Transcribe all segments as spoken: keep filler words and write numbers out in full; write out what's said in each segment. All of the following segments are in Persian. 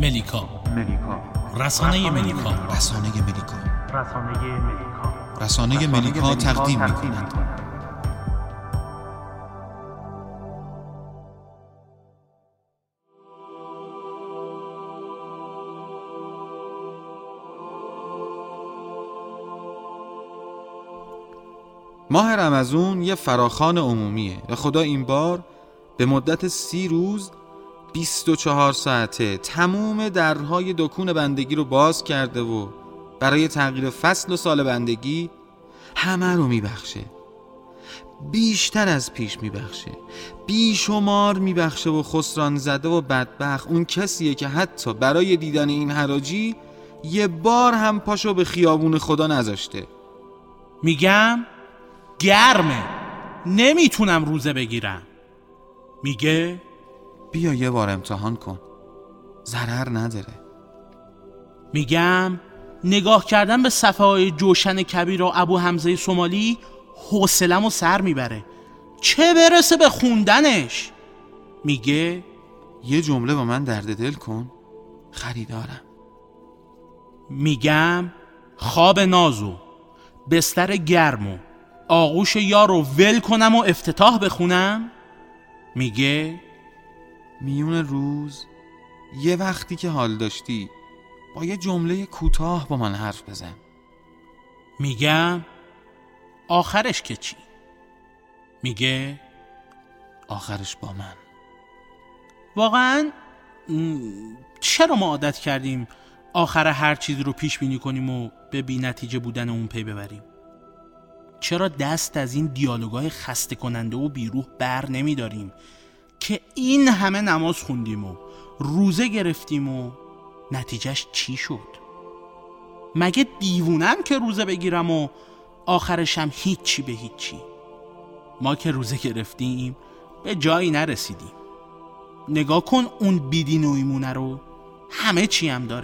ملیکا ملیکا رسانه ملیکا رسانه ملیکا رسانه ملیکا رسانه ملیکا تقدیم می‌کند. ماه رمضان یه فراخوان عمومیه و خدا این بار به مدت سی روز بیست و چهار ساعته تموم درهای دکون بندگی رو باز کرده و برای تغییر فصل و سال بندگی همه رو میبخشه، بیشتر از پیش میبخشه، بیشمار میبخشه و خسران زده و بدبخت اون کسیه که حتی برای دیدن این حراجی یه بار هم پاشو به خیابون خدا نذاشته. میگم گرمه، نمیتونم روزه بگیرم. میگه بیا یه بار امتحان کن، ضرر نداره. میگم نگاه کردن به صفحه های جوشن کبیر و ابو حمزه سومالی حوصله‌مو سر میبره، چه برسه به خوندنش. میگه یه جمله با من درد دل کن، خریدارم. میگم خواب نازو، بستر گرمو، آغوش یارو ول کنم و افتتاح بخونم. میگه میون روز یه وقتی که حال داشتی با یه جمله کوتاه با من حرف بزن. میگم آخرش که چی؟ میگه آخرش با من. واقعا چرا ما عادت کردیم آخر هر چیزی رو پیش بینی کنیم و به بی نتیجه بودن اون پی ببریم؟ چرا دست از این دیالوگای خسته کننده و بیروح بر نمی داریم که این همه نماز خوندیم و روزه گرفتیم و نتیجهش چی شد؟ مگه دیوونم که روزه بگیرم و آخرشم هیچی به هیچی؟ ما که روزه گرفتیم به جایی نرسیدیم. نگاه کن اون بیدین و ایمونه رو، همه چی هم داره.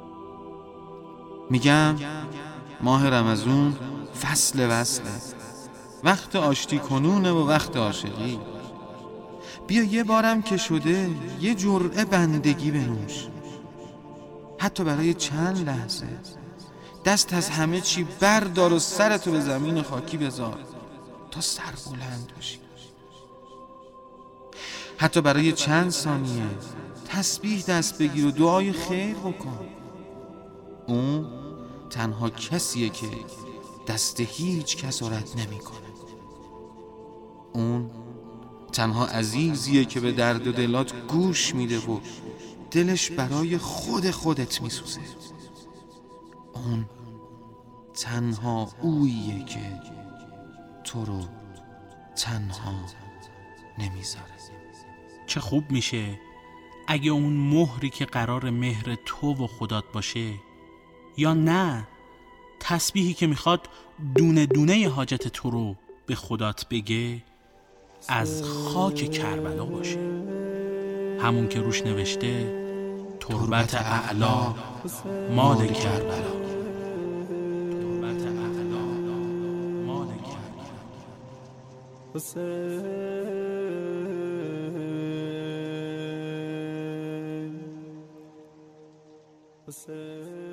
میگم ماه رمضان فصل وصله، وقت آشتی کنونه و وقت عاشقی. بیا یه بارم که شده یه جرعه بندگی بنوش، حتی برای چند لحظه دست از همه چی بردار و سرتو به زمین خاکی بذار تا سر بلند بشی. حتی برای چند ثانیه تسبیح دست بگیر و دعای خیر بکن. اون تنها کسیه که دست هیچ کس رد نمی کنه. اون تنها عزیزیه که به درد و دلات گوش میده و دلش برای خود خودت میسوزه. اون تنها اوییه که تو رو تنها نمیذاره. چه خوب میشه اگه اون مهری که قرار مهر تو و خدات باشه، یا نه تسبیحی که میخواد دونه دونه حاجت تو رو به خدات بگه از خاک کربلا باشه، همون که روش نوشته تربت اعلا مال کربلا. تربت اعلا مال کربلا.